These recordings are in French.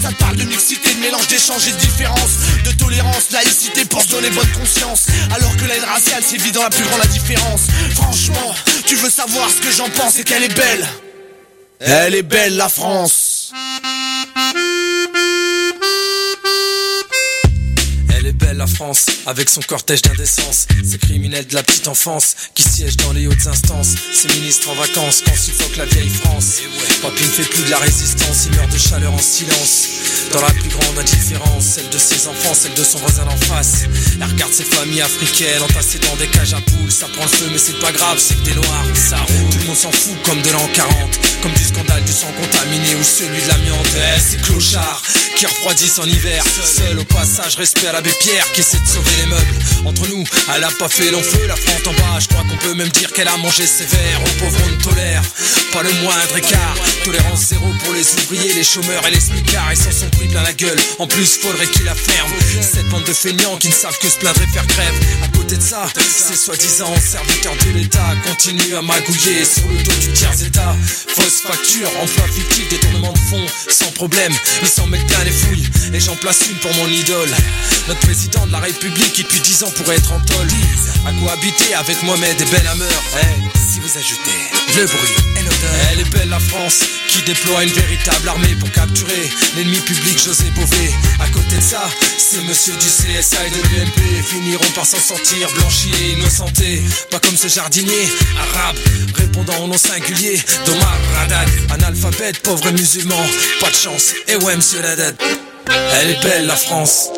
ça te parle de mixité, de mélange d'échanges et de différence, de tolérance, laïcité pour se donner bonne conscience. Alors que la haine raciale sévit dans la plus grande indifférence. Franchement, tu veux savoir ce que j'en pense et qu'elle est belle. Elle est belle la France. Elle est belle la France, avec son cortège d'indécence. Ces criminels de la petite enfance qui siègent dans les hautes instances. Ces ministres en vacances quand suffoque la vieille France. Papy ne fait plus de la résistance, il meurt de chaleur en silence. Dans la plus grande indifférence, celle de ses enfants, celle de son voisin d'en face. Elle regarde ses familles africaines entassées dans des cages à poules. Ça prend le feu mais c'est pas grave, c'est que des noirs, ça roule. Tout le monde s'en fout comme de l'an 40, comme du scandale du sang contaminé ou celui de l'amiante. Ces clochards qui refroidissent en hiver, seul au passage, respect à l'abbé Pierre qui essaie de sauver les meubles. Entre nous, elle a pas fait long feu, la fente en bas. Je crois qu'on peut même dire qu'elle a mangé sévère. Aux pauvres on ne tolère pas le moindre écart. Tolérance zéro pour les ouvriers, les chômeurs et les smicards. Ils s'en sont pris plein la gueule, en plus faudrait qu'ils la ferment. Cette bande de feignants qui ne savent que se plaindre et faire grève. À côté de ça, ces soi-disant serviteurs de l'État continuent à magouiller sur le dos du tiers-état. Fausse facture, emploi fictif, détournement de fonds, sans problème, ils s'en mettent plein les fouilles. Et j'en place une pour mon idole, notre président de la République qui depuis 10 ans pourrait être en tôle. À cohabiter avec Mohamed et Ben Hammer. Si vous ajoutez le bruit et l'odeur. Elle est belle la France, qui déploie une véritable armée pour capturer l'ennemi public José Bové. À côté de ça, ces messieurs du CSA et de l'UMP finiront par s'en sortir blanchis et innocentés. Pas comme ce jardinier arabe répondant au nom singulier d'Omar Haddad. Analphabète, pauvre musulman, pas de chance. Et ouais monsieur Haddad, elle est belle la France.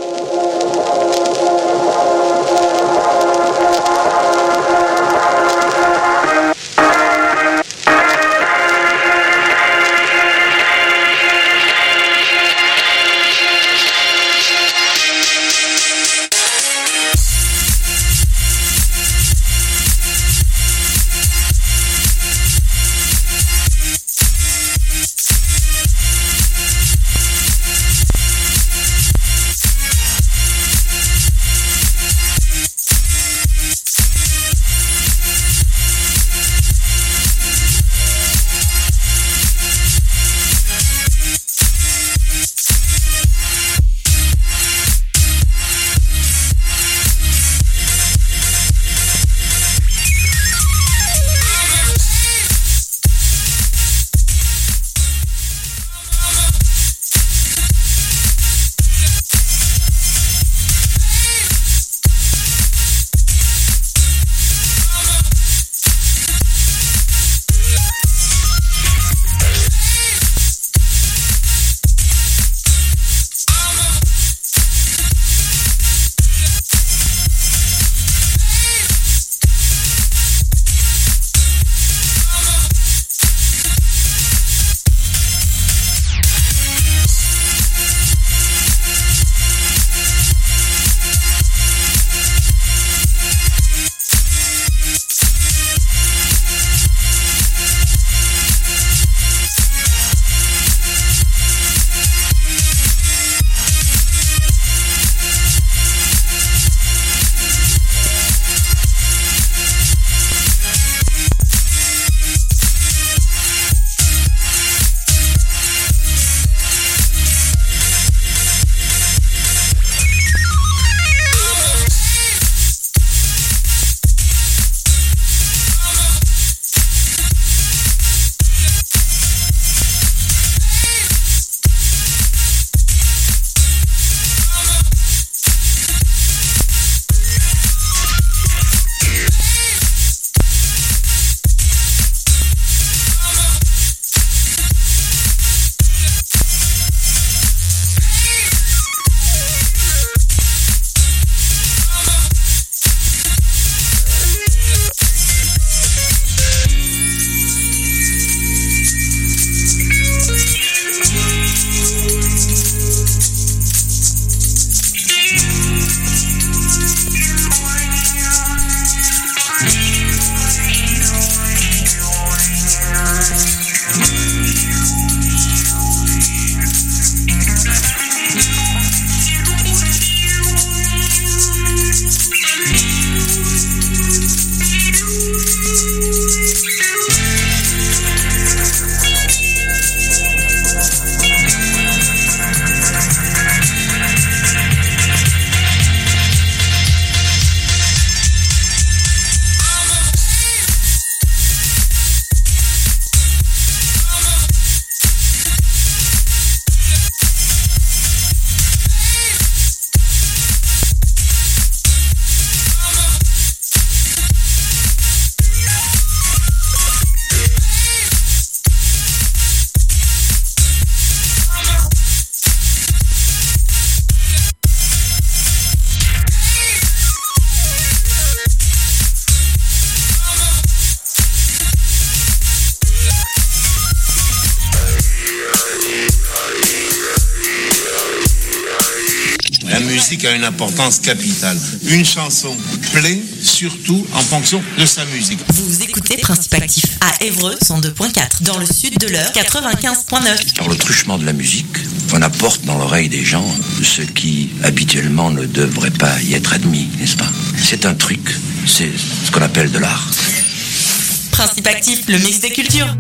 La musique a une importance capitale. Une chanson plaît surtout en fonction de sa musique. Vous écoutez Principe Actif à Évreux 102.4, dans le sud de l'Eure 95.9. Par le truchement de la musique, on apporte dans l'oreille des gens ce qui habituellement ne devrait pas y être admis, n'est-ce pas? C'est un truc, c'est ce qu'on appelle de l'art. Principe Actif, le mix des cultures.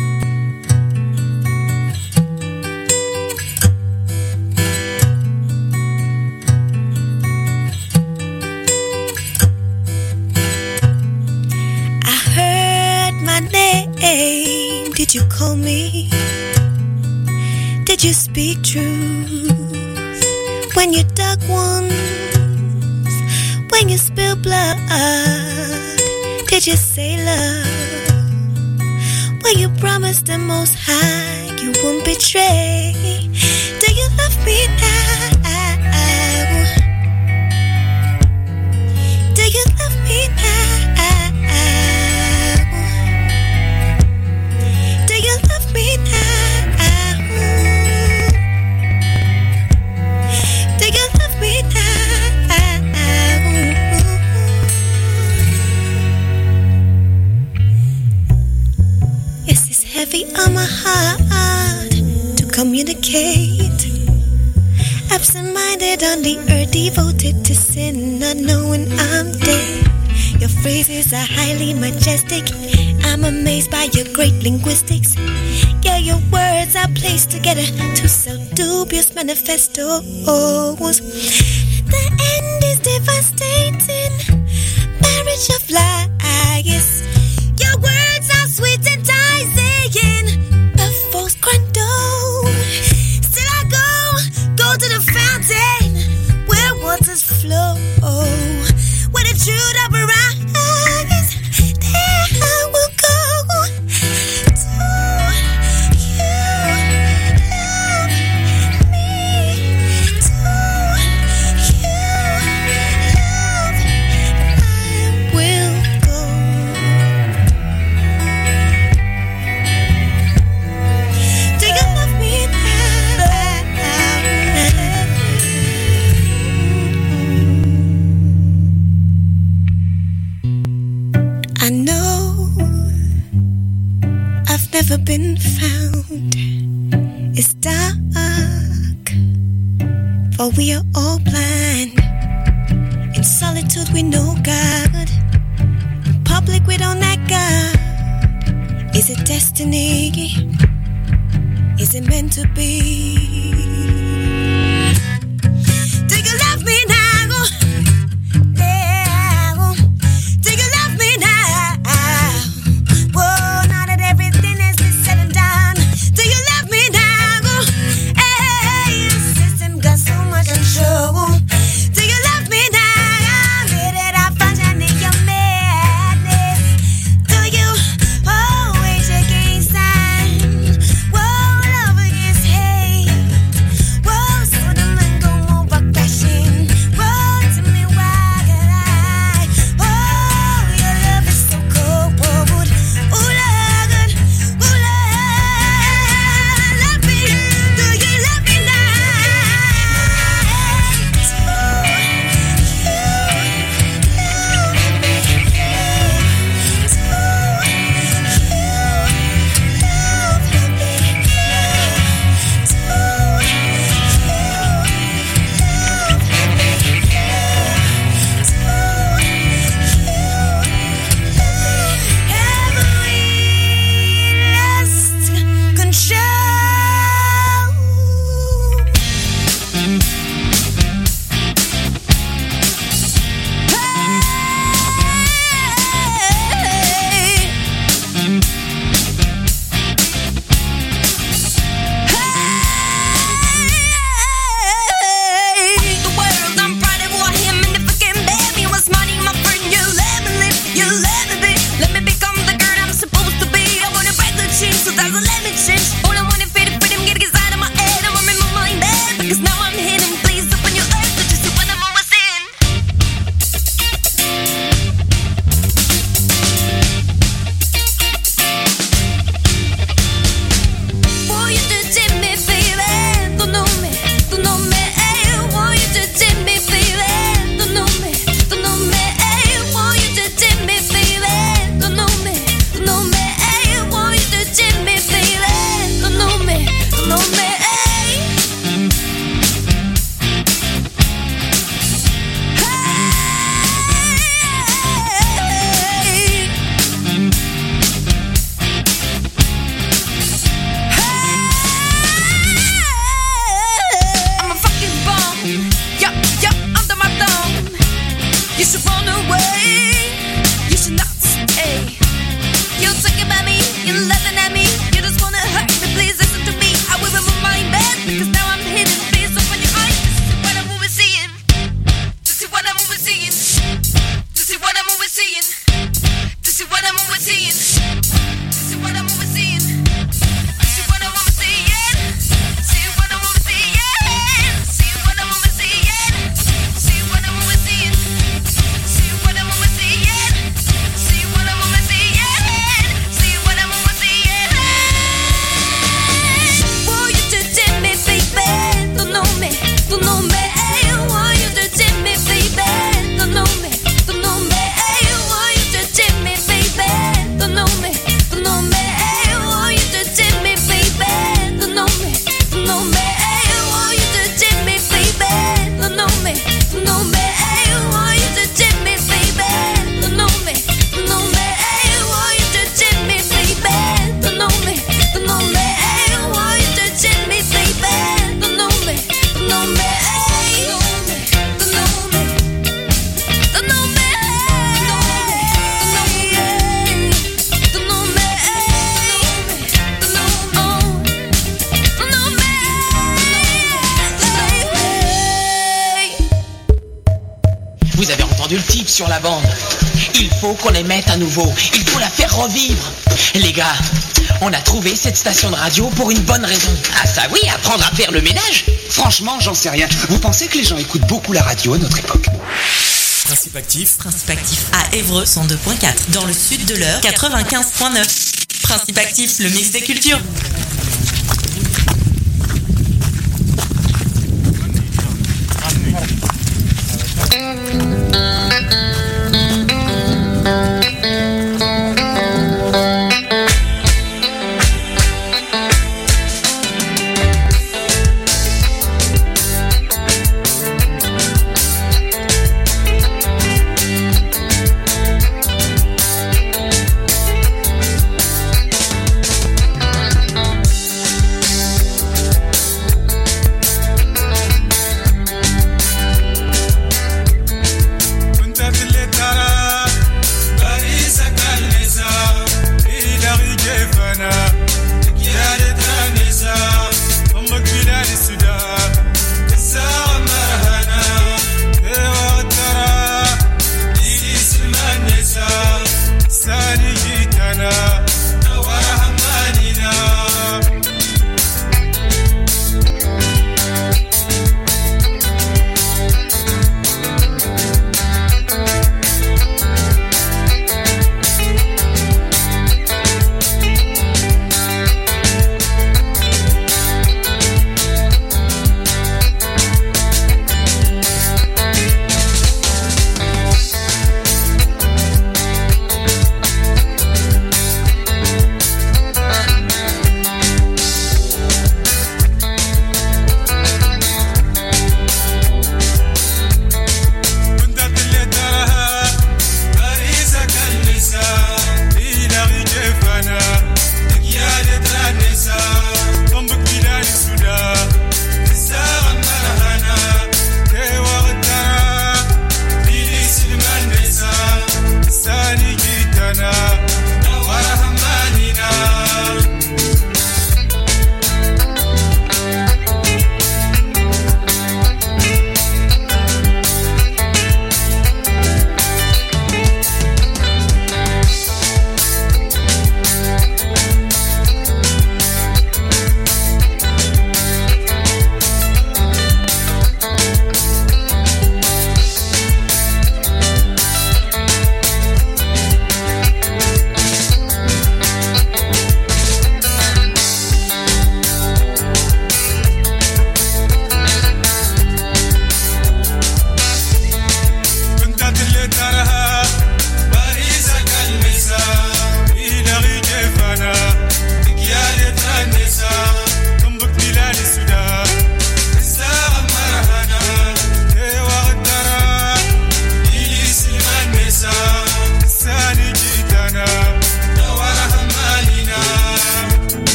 Did you call me? Did you speak truth? When you dug wounds, when you spilled blood, did you say love? When you promised the Most High you won't betray? Do you love me now? Do you love me now? On my heart to communicate. Absent-minded on the earth, devoted to sin, not knowing I'm dead. Your phrases are highly majestic. I'm amazed by your great linguistics. Yeah, your words are placed together to sell dubious manifestos. The end is devastating. Marriage of lies. Your words are sweet and enticing. A false condom. Still I go to the fountain where waters flow. Where the truth arise, there I will go. Do you love me? Do you love? I will go. Do you love me now? I know I've never been found. It's dark, for we are all blind. In solitude we know God. In public we don't act God. Is it destiny? Is it meant to be? Do you love me now? Yeah. Do you love me now? Whoa, now that everything has been said and done. Do you love me now? Hey, the system got so much control. Do you love me now? Did I find you in your madness? Do you always against sign? Whoa, love against hate. Whoa, so the man go over crashing. Whoa, tell me why can I? Oh, your love is so cold. Ooh, Lord, love me. Do you love me the world, I'm proud of what him and if I can bear me was money, my friend. You let me live, you let me be. Let me become the girl I'm supposed to be. I wanna break the chains, so that's a let me change. All I wanna fit him, get inside of my head. I want my mind bad, because now I'm hitting entendu le type sur la bande. Il faut qu'on les mette à nouveau. Il faut la faire revivre. Les gars, on a trouvé cette station de radio pour une bonne raison. Ah ça oui, apprendre à faire le ménage. Franchement, j'en sais rien. Vous pensez que les gens écoutent beaucoup la radio à notre époque? Principe actif à Évreux 102.4. Dans le sud de l'Eure 95.9. Principe actif, le mix des cultures.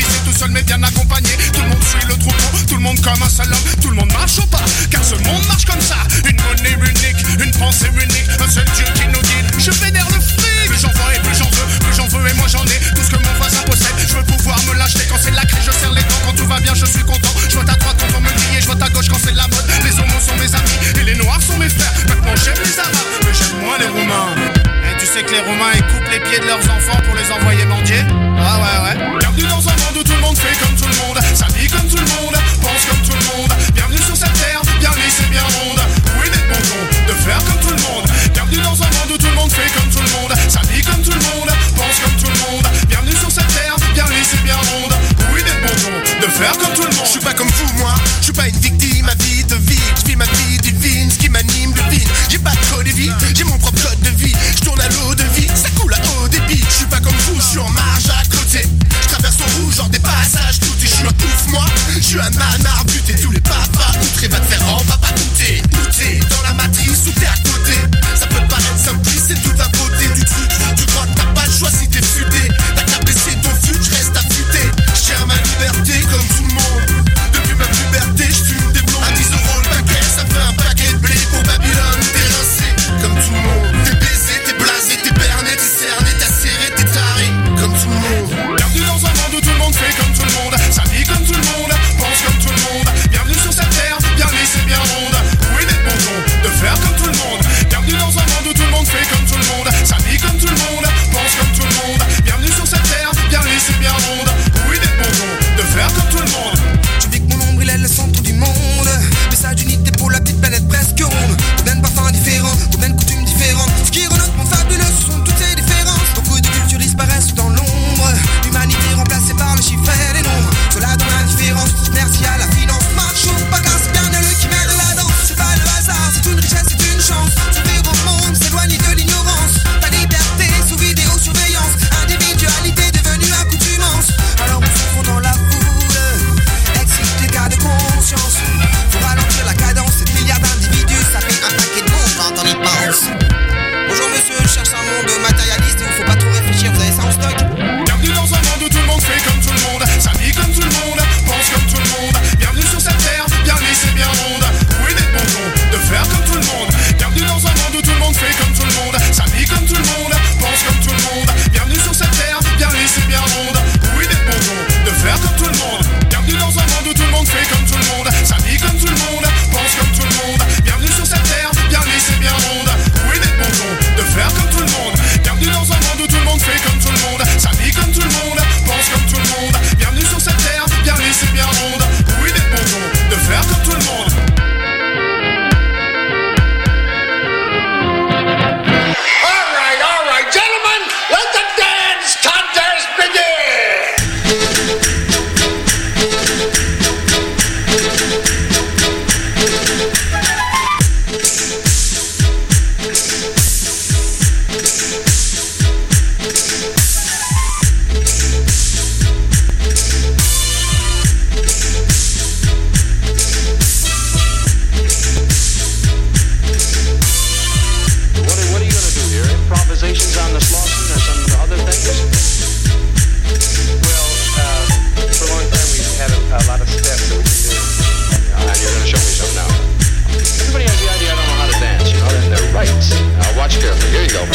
comme un seul homme, tout le monde marche au pas, car ce monde marche comme de faire comme tout le monde. Je suis pas comme vous, moi, je suis pas une victime à vie de vie. Je vis ma vie divine, ce qui m'anime devine. J'ai pas trop de vie, j'ai mon propre code de vie. Je tourne à l'eau de vie, ça coule à haut débit. Je suis pas comme vous, je suis en marge à côté. Je traverse au rouge, genre des passages tout. Et je suis un ouf, moi, je suis un nanar buté. Tous les papas outrés, va te faire en papa goûter. Goûter dans la matrice ou t'es à côté. Ça peut paraître simpliste, c'est toute la beauté du truc. Tu crois que t'as pas le choix si t'es futé. T'as qu'à baisser ton fut, je reste affûté. Je tiens ma liberté comme tout le monde. Depuis ma puberté, je fume des blonds. À 10 € le paquet, ça fait un paquet de blé pour Babylone. T'es rincé comme tout le monde. T'es baisé, t'es blasé, t'es berné, t'es cerné, t'as serré, t'es taré comme tout le monde. Bienvenue dans un monde où tout le monde fait comme tout le monde. Ça vit comme tout le monde, pense comme tout le monde. Bienvenue sur cette terre, bien lisse et bien ronde. Oui, d'être bon ton, de faire comme tout le monde. Bienvenue dans un monde où tout le monde fait comme tout le monde. Ça vit comme tout le monde, pense comme tout le monde. Bienvenue sur cette terre, bien lisse et bien ronde. Oui, d'être bon ton, de faire comme tout le monde. Tu dis que mon ombre il est le centre du monde. Message d'unité pour la petite planète presque ronde. Combien de parfums différents, combien de coutumes différentes. Ce qui renote mon fabuleux, ce sont toutes ces différences. Beaucoup de cultures disparaissent dans l'ombre. L'humanité remplacée par le chiffre et les nombres. Cela dans l'indifférence, merci à la finance. Marche ou pas car c'est bien le qui mène la danse. C'est pas le hasard, c'est une richesse, c'est une chance. S'ouvrir au monde, s'éloigner de l'ignorance. Ta liberté sous vidéosurveillance. Individualité devenue accoutumance. Alors on se fond dans la foule. Excite les cas de conscience. Faut ralentir la cadence, 7 milliards d'individus, ça fait un paquet de monde quand on y pense. Bonjour monsieur, je cherche un monde matérialiste où faut pas trop réfléchir, vous avez ça en stock? Bienvenue dans un monde où tout le monde fait comme tout le monde. Ça vit comme tout le monde, pense comme tout le monde. Bienvenue sur cette terre, bien lisse et bien ronde. Oui, d'être bon ton, de faire comme tout le monde. Bienvenue dans un monde où tout le monde fait comme tout le monde. Ça vit comme tout le monde, pense comme tout le monde. Bienvenue sur cette terre, bien lisse et bien ronde. Oui, d'être bon ton, de faire comme tout le monde. Bienvenue dans un monde où tout le monde fait comme tout le monde. Ça vit comme tout le monde, pense comme tout le monde. Bienvenue sur cette terre, bien lisse et bien ronde. Oui, d'être bon ton, de faire comme tout le monde. Bienvenue dans un monde où tout le monde fait comme tout le monde. Ça vit comme tout le monde, pense comme tout le monde. Bienvenue sur cette terre, bien lisse et bien ronde. Oui, d'être bon ton, de faire comme tout le monde. All right, gentlemen, let the dance contest begin! What are you gonna do here? Improvisations on the Slauson or some other things? Well, for a long time we've had a lot of steps that we can do. And you're gonna show me some now. Everybody has the idea I don't know how to dance, you know, and they're right. Now watch carefully. Here you go.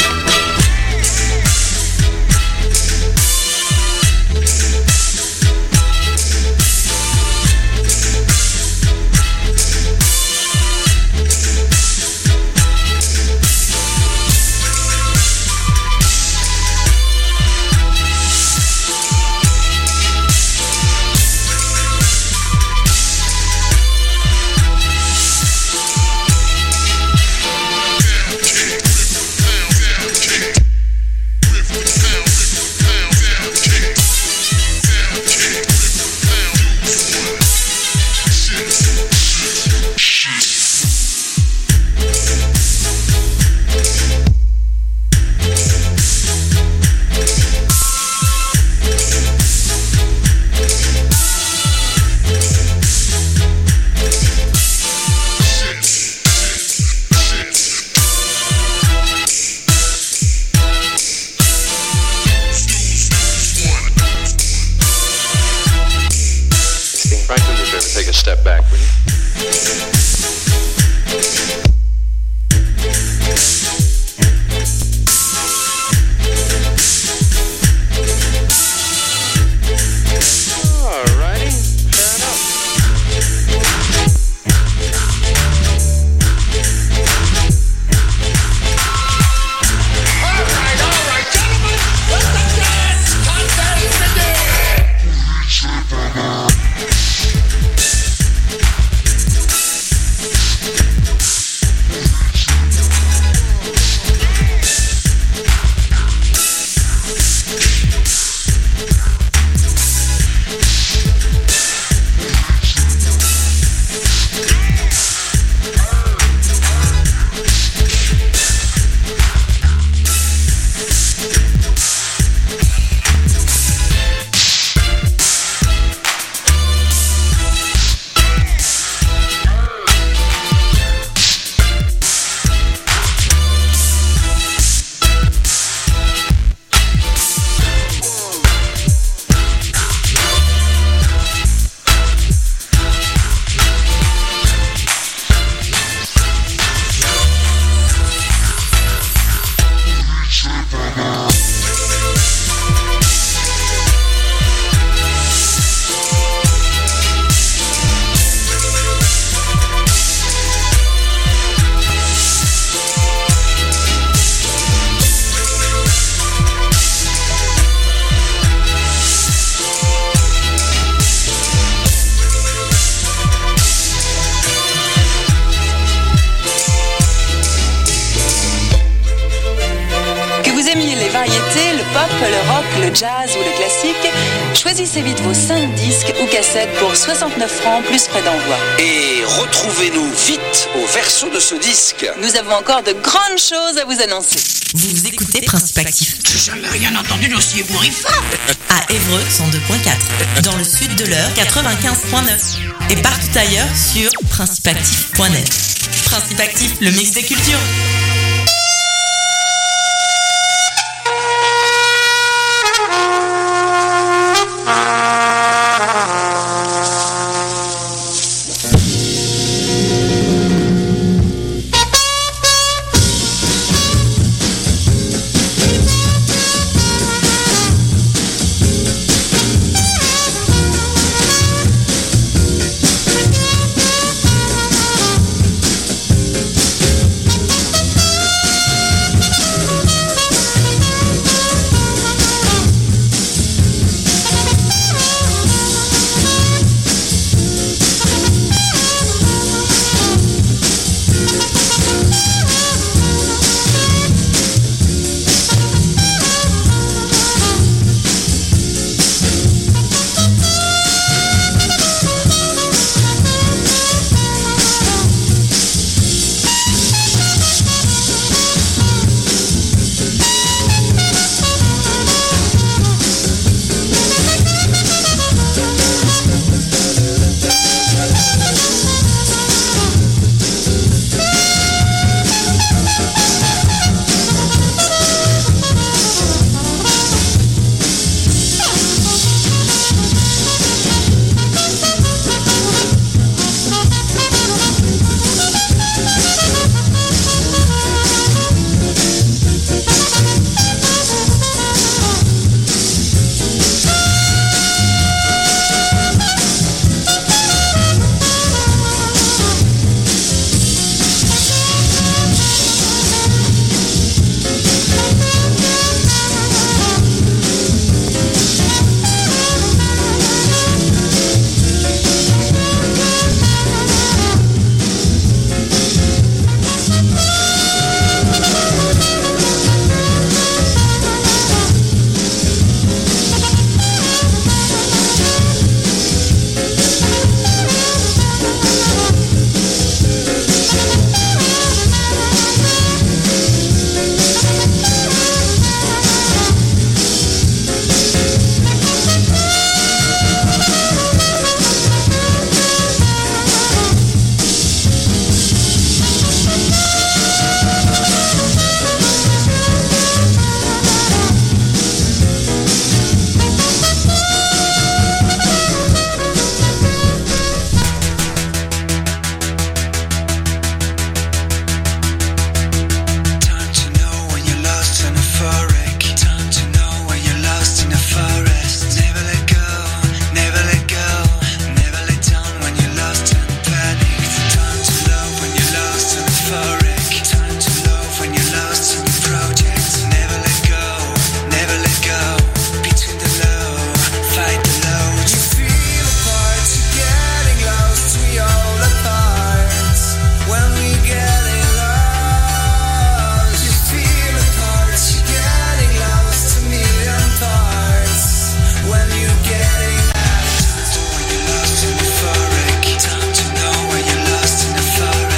Take a step back, will you? le jazz ou le classique, choisissez vite vos 5 disques ou cassettes pour 69 francs plus frais d'envoi. Et retrouvez-nous vite au verso de ce disque. Nous avons encore de grandes choses à vous annoncer. Vous écoutez Principe Actif. J'ai jamais rien entendu d'aussi ébouriffant. À Évreux, 102.4. Dans le sud de l'Eure, 95.9. Et partout ailleurs sur principeactif.net. Principe Actif, le mix des cultures.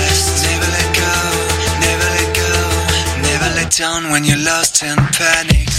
When you're lost in panic.